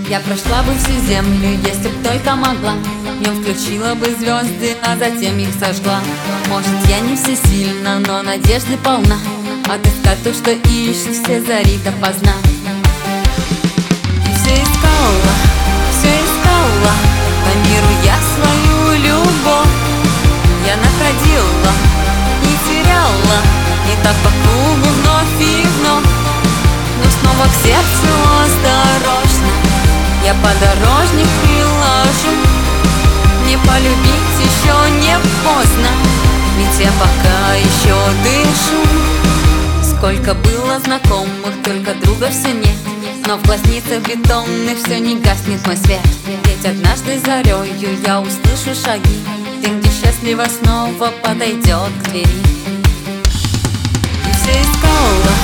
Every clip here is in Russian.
Я прошла бы всю землю, если б только могла. Днем включила бы звезды, а затем их сожгла. Может, я не всесильна, но надежды полна отыскать то, что ищешь, все зари допоздна. И все искала по миру я свою любовь. Я находила и теряла, и так по кругу вновь и вновь. Но снова к сердцу осторожно я подорожник приложу. Не полюбить еще не поздно, ведь я пока еще дышу. Сколько было знакомых, только друга все нет, но в глазницах бетонных все не гаснет мой свет. Ведь однажды зарею я услышу шаги, ты, где счастливо снова подойдет к двери. И все искала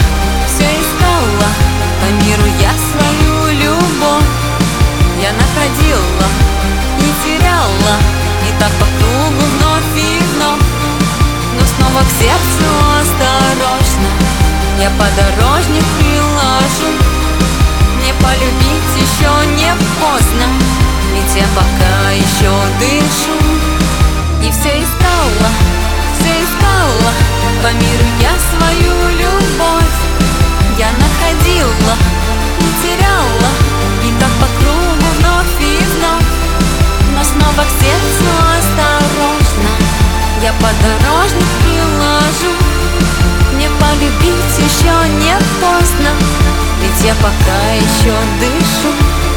по миру я свою любовь. Я находила и теряла, и так по кругу вновь и вновь. Но снова к сердцу осторожно я подорожник приложу. Не полюбить еще не поздно, ведь я пока еще дышу. И все искала по миру я свою любовь. Я находила и теряла, и так по кругу вновь и вновь. Но снова к сердцу осторожно я подорожник приложу. Не полюбить еще не поздно, ведь я пока еще дышу.